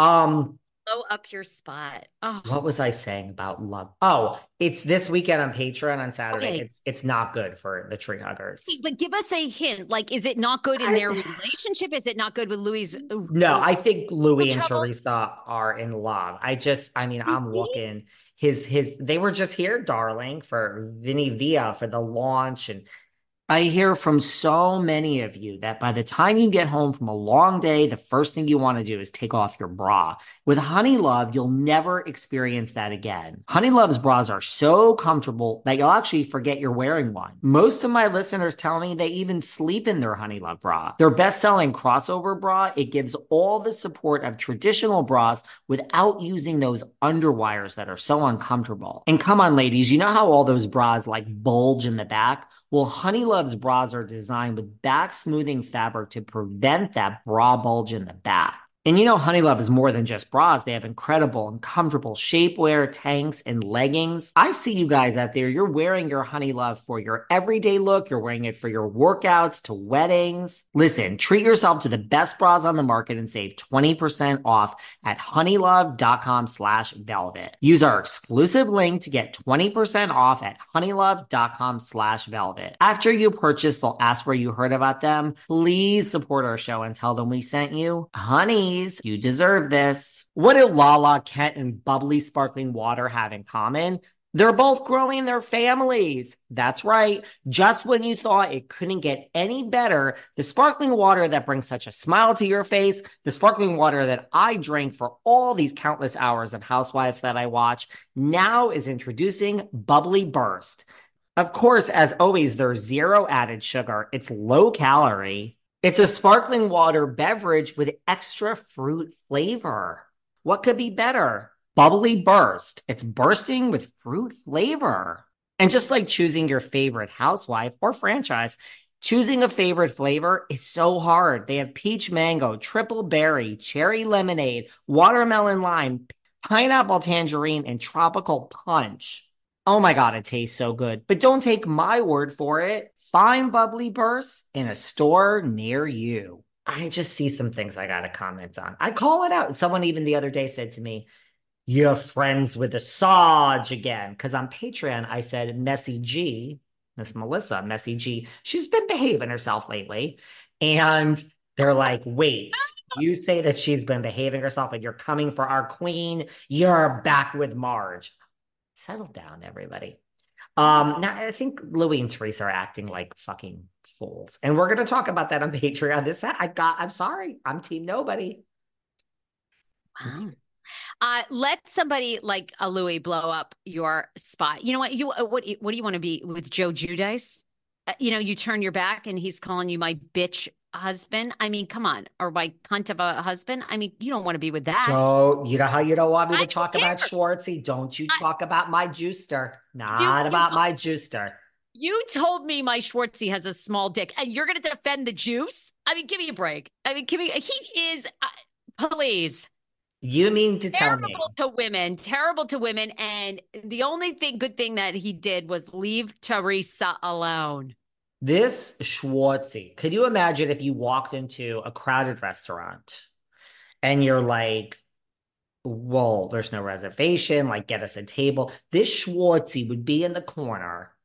Um, blow up your spot. Oh, what was I saying about love? Oh, it's this weekend on Patreon on Saturday. okay. It's it's not good for the tree huggers. But give us a hint. Like, is it not good in I, their relationship? Is it not good with Louis? no, I think Louis and Trouble? Teresa are in love. I just, I mean, I'm Really? looking his his. They were just here, darling, for Vinny Villa for the launch, and I hear from so many of you that by the time you get home from a long day, the first thing you want to do is take off your bra. With Honey Love, you'll never experience that again. Honey Love's bras are so comfortable that you'll actually forget you're wearing one. Most of my listeners tell me they even sleep in their Honey Love bra. Their best-selling crossover bra, it gives all the support of traditional bras without using those underwires that are so uncomfortable. And come on, ladies, you know how all those bras like bulge in the back? Well, Honey Love's bras are designed with back smoothing fabric to prevent that bra bulge in the back. And you know, Honey Love is more than just bras. They have incredible and comfortable shapewear, tanks, and leggings. I see you guys out there. You're wearing your Honey Love for your everyday look. You're wearing it for your workouts to weddings. Listen, treat yourself to the best bras on the market and save twenty percent off at honeylove.com slash velvet. Use our exclusive link to get twenty percent off at honeylove.com slash velvet. After you purchase, they'll ask where you heard about them. Please support our show and tell them we sent you. Honey, you deserve this. What do Lala, Kent, and bubbly sparkling water have in common? They're both growing their families. That's right. Just when you thought it couldn't get any better, the sparkling water that brings such a smile to your face, the sparkling water that I drank for all these countless hours of Housewives that I watch, now is introducing Bubbly Burst. Of course, as always, there's zero added sugar. It's low calorie. It's a sparkling water beverage with extra fruit flavor. What could be better? Bubbly Burst. It's bursting with fruit flavor. And just like choosing your favorite housewife or franchise, choosing a favorite flavor is so hard. They have peach mango, triple berry, cherry lemonade, watermelon lime, pineapple tangerine, and tropical punch. Oh my God, it tastes so good. But don't take my word for it. Find Bubbly Burst in a store near you. I just see some things I got to comment on. I call it out. Someone even the other day said to me, "You're friends with Asajj again." Because on Patreon, I said, Messy G, Miss Melissa, Messy G, she's been behaving herself lately. And they're like, wait, you say that she's been behaving herself and you're coming for our queen. You're back with Marge. Settle down, everybody. Um, now I think Louis and Teresa are acting like fucking fools, and we're gonna talk about that on Patreon. This I got. I'm sorry. I'm team nobody. Wow. Uh, let somebody like a Louis blow up your spot. You know what? You uh, what? What do you want to be with Joe Giudice? Uh, you know, you turn your back and he's calling you my bitch husband. I mean, come on, or my cunt of a husband. I mean, you don't want to be with that. So you know how you don't want me I to don't talk care. about Schwartzy? Don't you I- talk about my juicer? Not You- about you- my juicer. You told me my Schwartzy has a small dick, and you're going to defend the juice? I mean, give me a break. I mean, give me. He is, uh, please. You mean to tell me? Terrible to women, terrible to women, and the only thing, good thing that he did was leave Teresa alone. This Schwartzy, could you imagine if you walked into a crowded restaurant and you're like, well, there's no reservation, like get us a table. This Schwartzy would be in the corner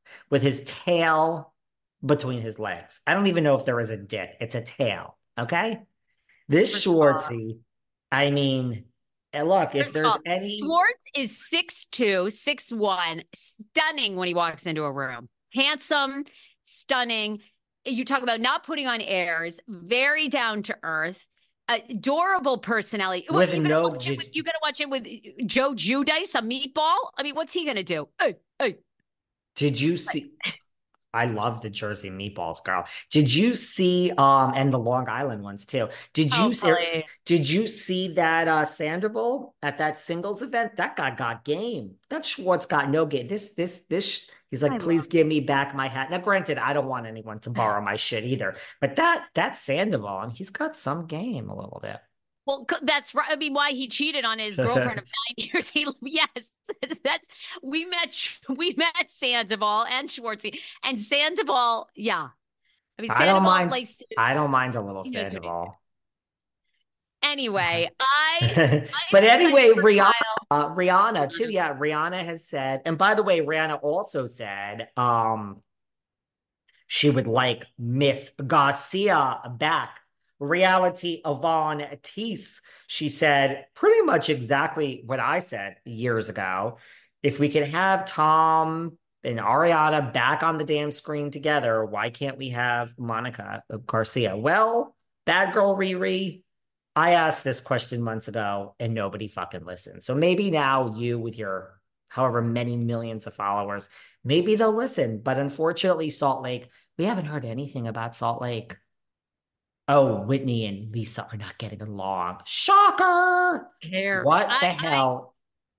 with his tail between his legs. I don't even know if there is a dick. It's a tail. Okay. This First of all, Schwartzy, I mean, and look, if first of there's all, any, Schwartz is six two, six one, stunning when he walks into a room. Handsome, stunning. You talk about not putting on airs, very down to earth, adorable personality. What, with you gonna no, watch it with, did, you gonna watch it with Joe Judice, a meatball? I mean, what's he gonna do? Hey, hey. did you see? I love the Jersey meatballs, girl. Did you see um and the Long Island ones too? Did you Oh, see please. did you see that uh Sandoval at that singles event? That guy got game. That Schwartz got no game. This this this he's I like, love please give me back my hat. Now, granted, I don't want anyone to borrow my shit either, but that that Sandoval, I mean, he's got some game a little bit. Well, that's right. I mean, why he cheated on his girlfriend of nine years? He, yes, that's we met we met Sandoval and Schwartzy and Sandoval. Yeah, I mean I don't Sandoval mind. likes to. I don't mind a little He knows what he's Sandoval. doing. Anyway, I I am But excited anyway, for Rihanna, Kyle. uh, Rihanna too. Yeah, Rihanna has said, and by the way, Rihanna also said, um, she would like Miss Garcia back. Reality Yvonne Teese. She said pretty much exactly what I said years ago. If we could have Tom and Ariana back on the damn screen together, why can't we have Monica Garcia? Well, bad girl Riri. I asked this question months ago and nobody fucking listened. So maybe now you, with your however many millions of followers, maybe they'll listen. But unfortunately, Salt Lake, we haven't heard anything about Salt Lake. Oh, Whitney and Lisa are not getting along. Shocker. Cares. What I, the hell?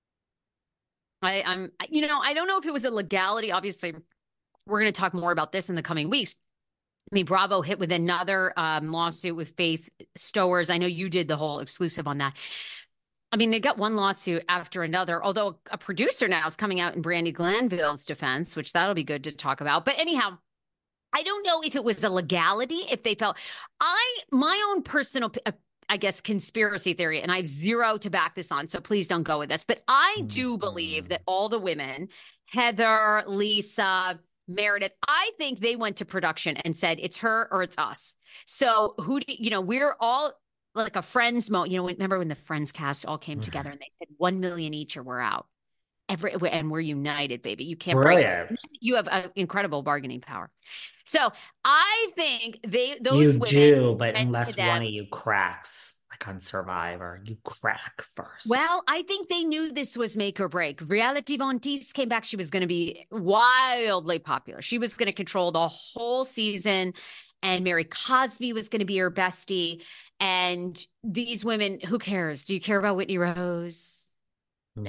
I, I'm, you know, I don't know if it was a legality. Obviously, we're going to talk more about this in the coming weeks. I mean, Bravo hit with another um, lawsuit with Faith Stowers. I know you did the whole exclusive on that. I mean, they got one lawsuit after another, although a producer now is coming out in Brandy Glanville's defense, which that'll be good to talk about. But anyhow, I don't know if it was a legality, if they felt I my own personal uh, I guess conspiracy theory, and I have zero to back this on, so please don't go with this. But I do believe that all the women, Heather, Lisa, Meredith, I think they went to production and said it's her or it's us. So who do you know? We're all like a Friends mo. You know, remember when the Friends cast all came together and they said one million each or we're out. Every and we're united, baby. You can't break us. Brilliant. You have uh, incredible bargaining power. So I think they those You women do, but went to unless them. one of you cracks, like on Survivor, you crack first. Well, I think they knew this was make or break. Reality Von Teese came back. She was going to be wildly popular. She was going to control the whole season, and Mary Cosby was going to be her bestie. And these women, who cares? Do you care about Whitney Rose? Nah.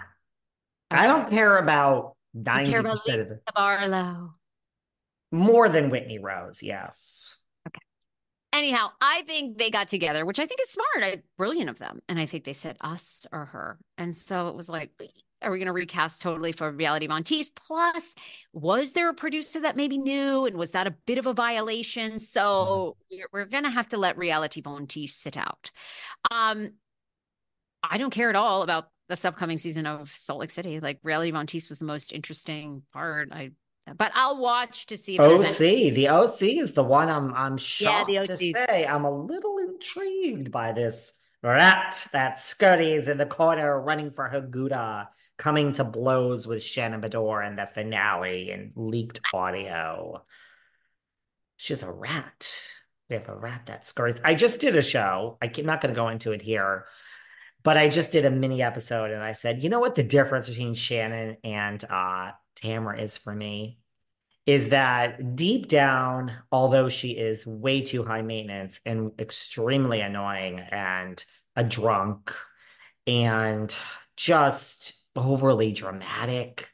I don't care about You ninety care about percent of Lisa the Barlow? more than Whitney Rose, yes. Anyhow, I think they got together, which I think is smart. I, brilliant of them. And I think they said us or her. And so it was like, are we going to recast totally for Reality Von Teese? Plus, was there a producer that maybe knew? And was that a bit of a violation? So we're, we're going to have to let Reality Von Teese sit out. Um, I don't care at all about this upcoming season of Salt Lake City. Like, Reality Von Teese was the most interesting part. I But I'll watch to see if there's O C, any. the O C is the one I'm I'm Yeah, the shocked to O C. say. I'm a little intrigued by this rat that Scotty is in the corner running for her Gouda, coming to blows with Shannon Bedore in the finale and leaked audio. She's a rat. We have a rat that scurries. I just did a show. I'm not going to go into it here, but I just did a mini episode and I said, you know what the difference between Shannon and uh, Tamara is for me? Is that deep down, although she is way too high maintenance and extremely annoying and a drunk and just overly dramatic,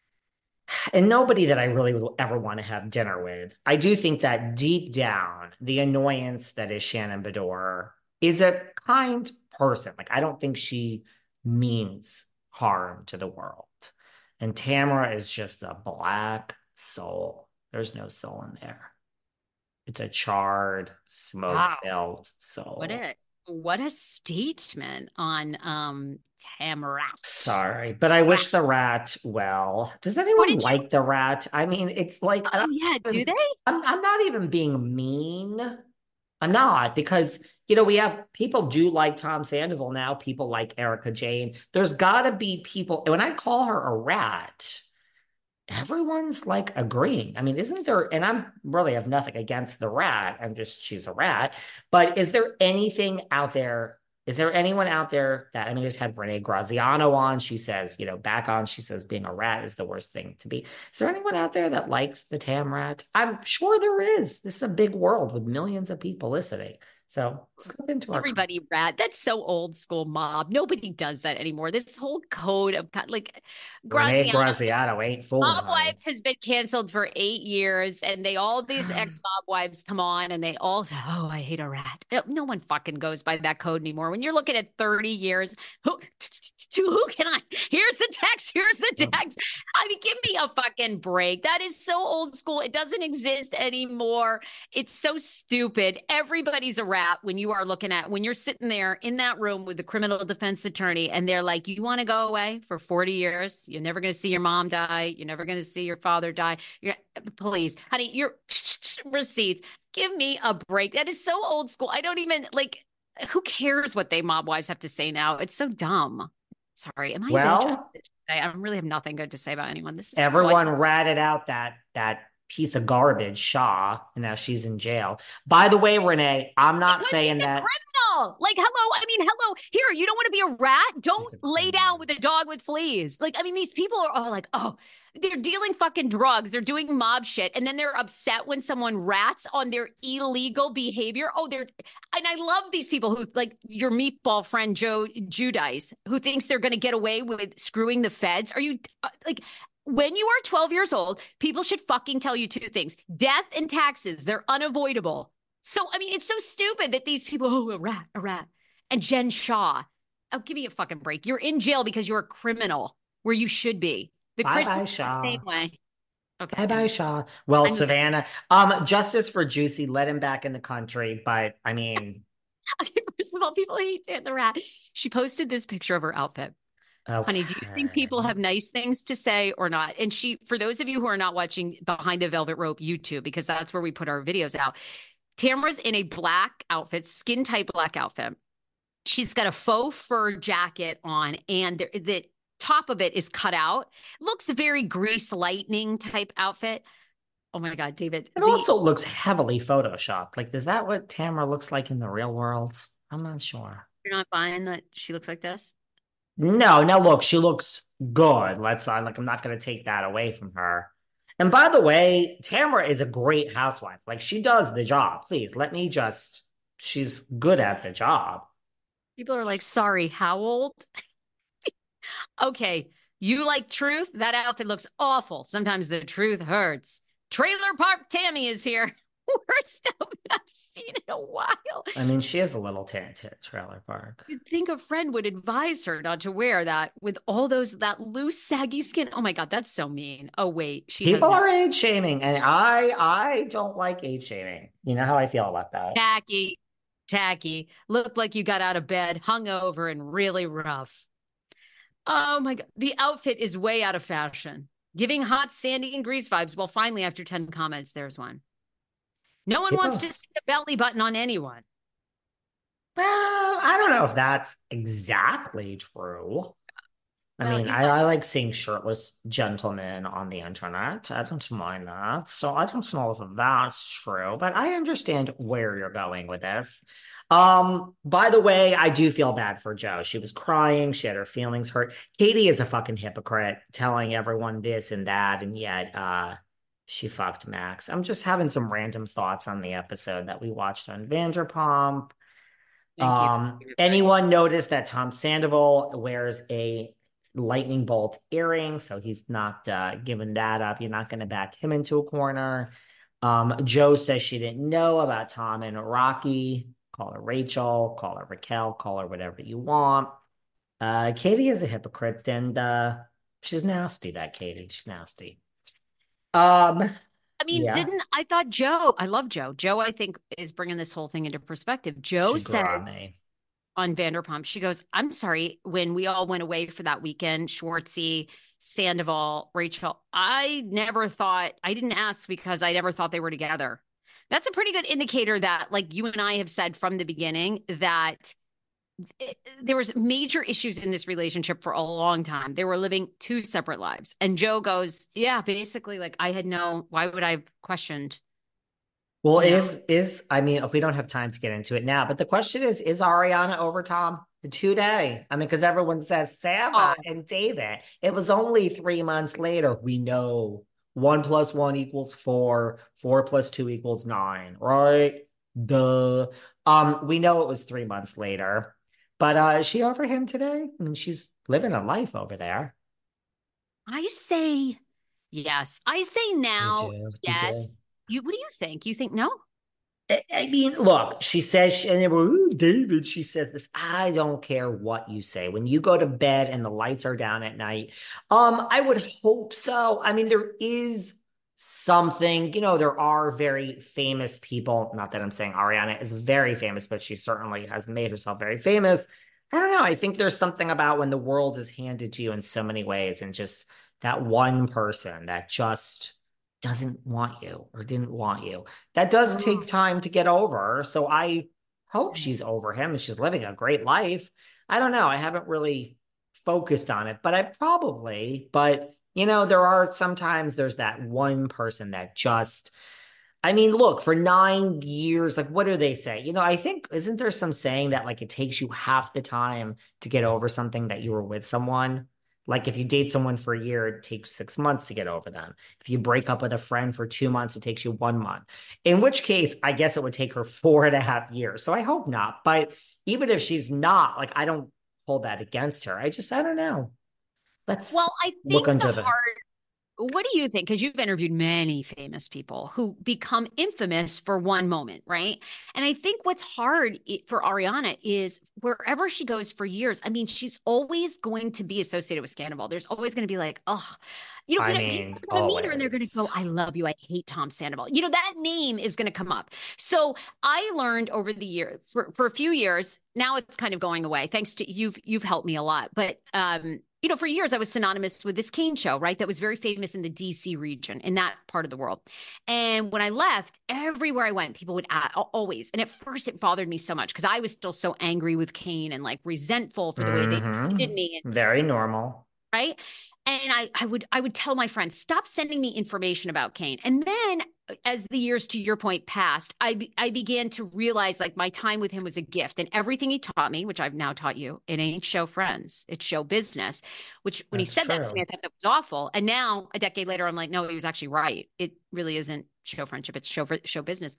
and nobody that I really would ever want to have dinner with, I do think that deep down, the annoyance that is Shannon Bedore is a kind person. Like, I don't think she means harm to the world. And Tamara is just a black soul. There's no soul in there. It's a charred, Wow. smoke-filled soul. What is? What a statement on um Tamrat. Sorry, but I wish the rat well. Does What anyone did you? like the rat? I mean, it's like Oh I'm, yeah, do they? I'm, I'm not even being mean. I'm not because you know we have people do like Tom Sandoval now. People like Erica Jane. There's got to be people. When I call her a rat, everyone's like agreeing. I mean, isn't there? And I'm really have nothing against the rat. I'm just she's a rat. But is there anything out there? Is there anyone out there that I mean, I just had Renee Graziano on. She says, you know, back on. She says being a rat is the worst thing to be. Is there anyone out there that likes the Tam rat? I'm sure there is. This is a big world with millions of people listening. So slip into our Everybody rat. That's so old school mob. Nobody does that anymore. This whole code of like Renee Graziano. Graziano ain't fooling, Mob honey. Wives has been canceled for eight years, and they all these ex mob wives come on, and they all say, "Oh, I hate a rat." No, no one fucking goes by that code anymore. When you're looking at thirty years, who to who can I? Here's the text. Here's the text. I mean, give me a fucking break. That is so old school. It doesn't exist anymore. It's so stupid. Everybody's a rat when you are looking at when you're sitting there in that room with the criminal defense attorney, and they're like, "You want to go away for forty years? You're never going to see your mom die. You're never going to see your father die. You're, please, honey, your receipts. Give me a break." That is so old school. I don't even like. Who cares what they mob wives have to say now? It's so dumb. Sorry, am I Well, a bitch? I really have nothing good to say about anyone. This is everyone what... ratted out that that piece of garbage, Shaw, and now she's in jail. By the way, Renee, I'm not saying that. Criminal. Like, hello. I mean, hello. Here, you don't want to be a rat? Don't lay down with a dog with fleas. Like, I mean, these people are all like, oh, they're dealing fucking drugs. They're doing mob shit. And then they're upset when someone rats on their illegal behavior. Oh, they're, and I love these people who, like your meatball friend, Joe Judice, who thinks they're going to get away with screwing the feds. Are you, uh, like, when you are twelve years old, people should fucking tell you two things: death and taxes. They're unavoidable. So, I mean, it's so stupid that these people, oh, a rat, a rat. And Jen Shaw, oh, give me a fucking break. You're in jail because you're a criminal where you should be. The Bye Chris bye, Shaw. Same way. Okay. Bye bye, Shaw. Well, I Savannah, um, justice for Juicy, let him back in the country. But I mean, okay, first of all, people hate Dan the Rat. She posted this picture of her outfit. Okay. Honey, do you think people have nice things to say or not? And she, for those of you who are not watching Behind the Velvet Rope YouTube, because that's where we put our videos out, Tamara's in a black outfit, skin tight black outfit. She's got a faux fur jacket on, and the, the top of it is cut out. Looks very Grease Lightning type outfit. Oh my God, David. It the, also looks heavily photoshopped. Like, is that what Tamara looks like in the real world? I'm not sure. You're not buying that she looks like this? No, no, look, she looks good. Let's uh, like, I'm not going to take that away from her. And by the way, Tamara is a great housewife. Like, she does the job. Please let me just, she's good at the job. People are like, sorry, how old? Okay, you like truth? That outfit looks awful. Sometimes the truth hurts. Trailer Park Tammy is here. Worst outfit I've seen in a while. I mean, she is a little talented, Trailer Park. You'd think a friend would advise her not to wear that with all those, that loose, saggy skin. Oh my God, that's so mean. Oh wait, she people are age shaming, and I, I don't like age shaming. You know how I feel about that. Tacky, tacky. Looked like you got out of bed, hungover, and really rough. Oh my God, the outfit is way out of fashion, giving hot Sandy and Grease vibes. Well, finally, after ten comments, there's one. No one People... wants to see a belly button on anyone. Well, I don't know if that's exactly true. I well, mean, I, I like seeing shirtless gentlemen on the internet. I don't mind that. So I don't know if that's true, but I understand where you're going with this. Um, by the way, I do feel bad for Joe. She was crying. She had her feelings hurt. Katie is a fucking hypocrite, telling everyone this and that, and yet uh, she fucked Max. I'm just having some random thoughts on the episode that we watched on Vanderpump. Um, anyone noticed that Tom Sandoval wears a lightning bolt earring, so he's not uh, giving that up. You're not going to back him into a corner. Um, Joe says she didn't know about Tom and Rocky. Call her Rachel, call her Raquel, call her whatever you want. Uh, Katie is a hypocrite, and uh, she's nasty, that Katie. She's nasty. Um, I mean, yeah. didn't I thought Joe, I love Joe. Joe, I think, is bringing this whole thing into perspective. Joe she says, on Vanderpump. She goes, I'm sorry, when we all went away for that weekend, Schwartzy, Sandoval, Rachel, I never thought, I didn't ask because I never thought they were together. That's a pretty good indicator that, like you and I have said from the beginning, that it, there was major issues in this relationship for a long time. They were living two separate lives. And Joe goes, yeah, basically, like I had no, why would I have questioned? Well, You know? is is I mean, we don't have time to get into it now, but the question is, is Ariana over Tom today? I mean, because everyone says Sarah Oh, and David. It was only three months later. We know one plus one equals four, four plus two equals nine, right? Duh. Um, we know it was three months later, but uh, is she over him today? I mean, she's living a life over there. I say yes. I say You now, do, you do. yes. You, what do you think? You think no? I I mean, look, she says, she, and they were, "Ooh, David, she says this. I don't care what you say. When you go to bed and the lights are down at night, um, I would hope so. I mean, there is something, you know, there are very famous people. Not that I'm saying Ariana is very famous, but she certainly has made herself very famous. I don't know. I think there's something about when the world is handed to you in so many ways, and just that one person that just doesn't want you or didn't want you, that does take Oh. time to get over. So I hope she's over him and she's living a great life. I don't know. I haven't really focused on it, but I probably, but you know, there are sometimes there's that one person that just, I mean, look, for nine years, like what do they say? You know, I think, isn't there some saying that like it takes you half the time to get over something that you were with someone? Like if you date someone for a year, it takes six months to get over them. If you break up with a friend for two months, it takes you one month. In which case, I guess it would take her four and a half years. So I hope not. But even if she's not, like I don't hold that against her. I just, I don't know. Let's Well, I look think the under the. hard What do you think? Because you've interviewed many famous people who become infamous for one moment, right? And I think what's hard for Ariana is wherever she goes for years, I mean, she's always going to be associated with scandal. There's always going to be like, oh, you know, I gonna, people mean, are going to meet her and they're going to always. go, I love you. I hate Tom Sandoval. You know, that name is going to come up. So I learned over the year for, for a few years, now it's kind of going away. Thanks to you've, you've helped me a lot. But, um, you know, for years I was synonymous with this Kane show, right? That was very famous in the D C region, in that part of the world. And when I left, everywhere I went, people would ask, always. And at first it bothered me so much because I was still so angry with Kane and like resentful for the way they treated me. Mm-hmm. Very normal. Right. And I, I would, I would tell my friends, stop sending me information about Kane. And then as the years, to your point, passed, I, be, I began to realize like my time with him was a gift, and everything he taught me, which I've now taught you, it ain't show friends, it's show business, which when he That's said that to me, true. I thought that was awful. And now a decade later, I'm like, no, he was actually right. It really isn't show friendship. It's show, show business.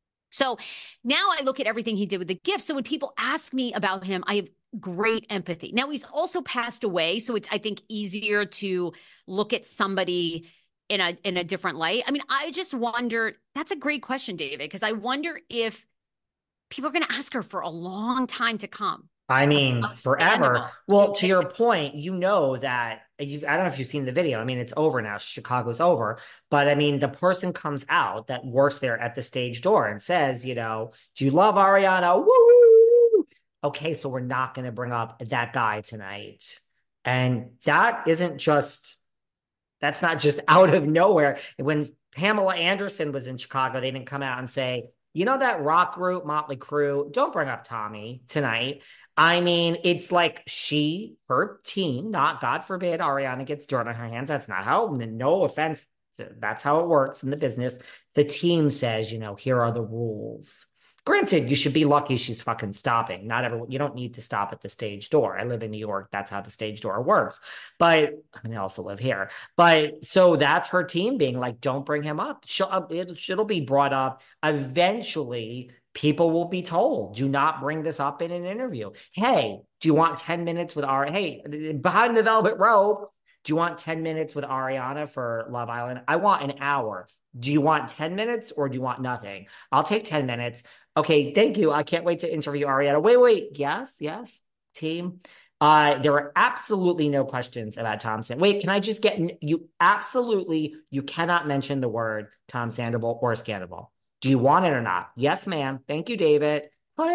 So now I look at everything he did with the gift. So when people ask me about him, I have great empathy. Now he's also passed away, so it's I think easier to look at somebody in a in a different light. I mean, I just wonder, that's a great question, David, because I wonder if people are going to ask her for a long time to come I mean, about forever. Sandoval. Well, to your point, you know that you've, I don't know if you've seen the video. I mean, it's over now. Chicago's over. But I mean, the person comes out that works there at the stage door and says, you know, do you love Ariana? Woo! Okay, so we're not going to bring up that guy tonight. And that isn't just, that's not just out of nowhere. When Pamela Anderson was in Chicago, they didn't come out and say, you know, that rock group, Motley Crue, don't bring up Tommy tonight. I mean, it's like she, her team, not God forbid, Ariana gets dirt on her hands. That's not how, no offense. That's how it works in the business. The team says, you know, here are the rules. Granted, you should be lucky she's fucking stopping. Not everyone, you don't need to stop at the stage door. I live in New York. That's how the stage door works. But I mean, I also live here. But so that's her team being like, don't bring him up. She'll, uh, it, it'll be brought up. Eventually, people will be told, do not bring this up in an interview. Hey, do you want ten minutes with our, hey, behind the velvet rope, do you want ten minutes with Ariana for Love Island? I want an hour. Do you want ten minutes or do you want nothing? I'll take ten minutes. Okay, thank you. I can't wait to interview Ariana. Wait, wait. Yes, yes, team. Uh, there are absolutely no questions about Thompson. Wait, can I just get you? Absolutely, you cannot mention the word Tom Sandoval or Scandal. Do you want it or not? Yes, ma'am. Thank you, David. Click.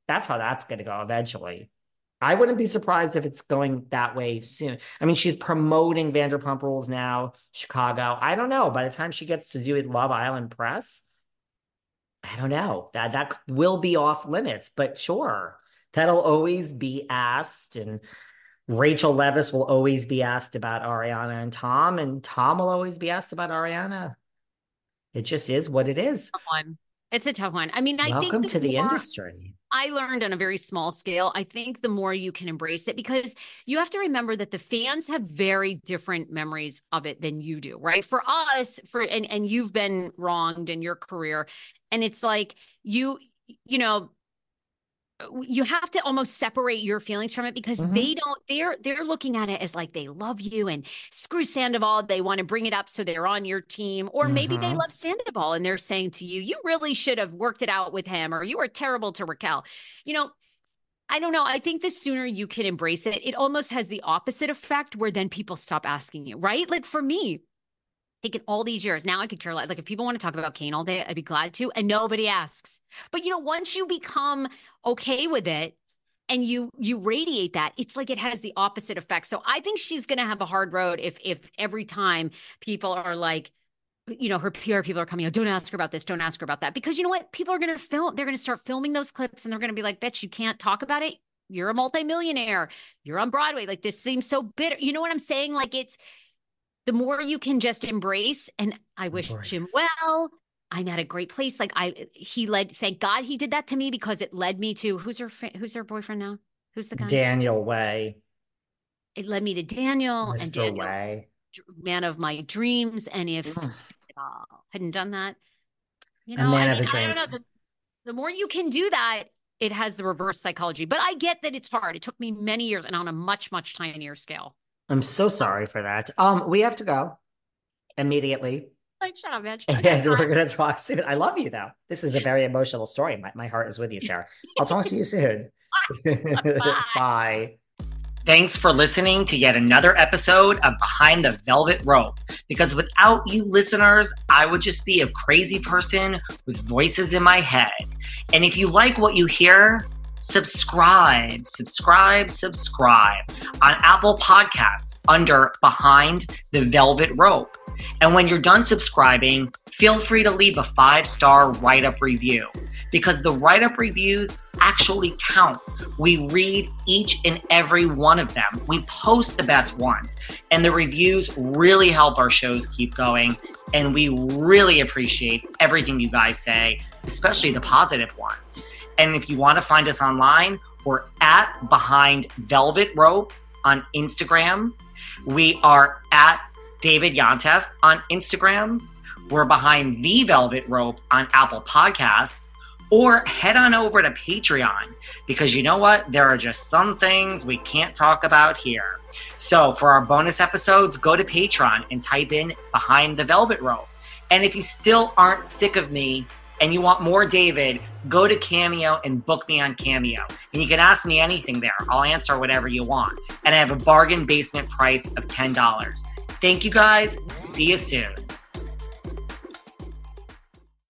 That's how that's going to go eventually. I wouldn't be surprised if it's going that way soon. I mean, she's promoting Vanderpump Rules now, Chicago. I don't know. By the time she gets to do it Love Island Press, I don't know. That that will be off limits, but sure. That'll always be asked, and Rachel Leviss will always be asked about Ariana and Tom, and Tom will always be asked about Ariana. It just is what it is. It's a tough one. I mean, I Welcome think the to the more industry. I learned on a very small scale, I think the more you can embrace it, because you have to remember that the fans have very different memories of it than you do, right? For us, for and and you've been wronged in your career, and it's like you, you know, you have to almost separate your feelings from it, because mm-hmm. they don't, they're, they're looking at it as like, they love you, and screw Sandoval. They want to bring it up so they're on your team, or mm-hmm. maybe they love Sandoval and they're saying to you, you really should have worked it out with him, or you were terrible to Raquel. You know, I don't know. I think the sooner you can embrace it, it almost has the opposite effect, where then people stop asking you, right? Like for me, taken all these years, now I could care less. Like if people want to talk about Kane all day, I'd be glad to, and nobody asks. But you know, once you become okay with it and you you radiate that, it's like it has the opposite effect. So I think she's going to have a hard road if if every time people are like, you know, her P R people are coming out, don't ask her about this, don't ask her about that, because you know what? People are going to film, they're going to start filming those clips, and they're going to be like, bitch, you can't talk about it. You're a multimillionaire. You're on Broadway. Like this seems so bitter. You know what I'm saying? Like it's, the more you can just embrace, and I wish embrace. Jim well. I'm at a great place. Like I, he led, thank God he did that to me, because it led me to, who's her, who's her boyfriend now? Who's the guy? Daniel Way. It led me to Daniel Mister and Daniel, Way. Man of my dreams. And if mm. uh, hadn't done that, you know, a man I, of mean, the dreams. I don't know. The, the more you can do that, it has the reverse psychology, but I get that it's hard. It took me many years and on a much, much tinier scale. I'm so sorry for that. Um, we have to go immediately. Like, shut up, bitch. And we're going to talk soon. I love you, though. This is a very emotional story. My, my heart is with you, Sarah. I'll talk to you soon. Bye. Bye. Thanks for listening to yet another episode of Behind the Velvet Rope. Because without you listeners, I would just be a crazy person with voices in my head. And if you like what you hear, subscribe, subscribe, subscribe on Apple Podcasts under Behind the Velvet Rope. And when you're done subscribing, feel free to leave a five-star write-up review, because the write-up reviews actually count. We read each and every one of them. We post the best ones, and the reviews really help our shows keep going. And we really appreciate everything you guys say, especially the positive ones. And if you want to find us online, we're at Behind Velvet Rope on Instagram. We are at David Yontef on Instagram. We're Behind the Velvet Rope on Apple Podcasts. Or head on over to Patreon, because you know what? There are just some things we can't talk about here. So for our bonus episodes, go to Patreon and type in Behind the Velvet Rope. And if you still aren't sick of me and you want more David, go to Cameo and book me on Cameo. And you can ask me anything there. I'll answer whatever you want. And I have a bargain basement price of ten dollars. Thank you guys. See you soon.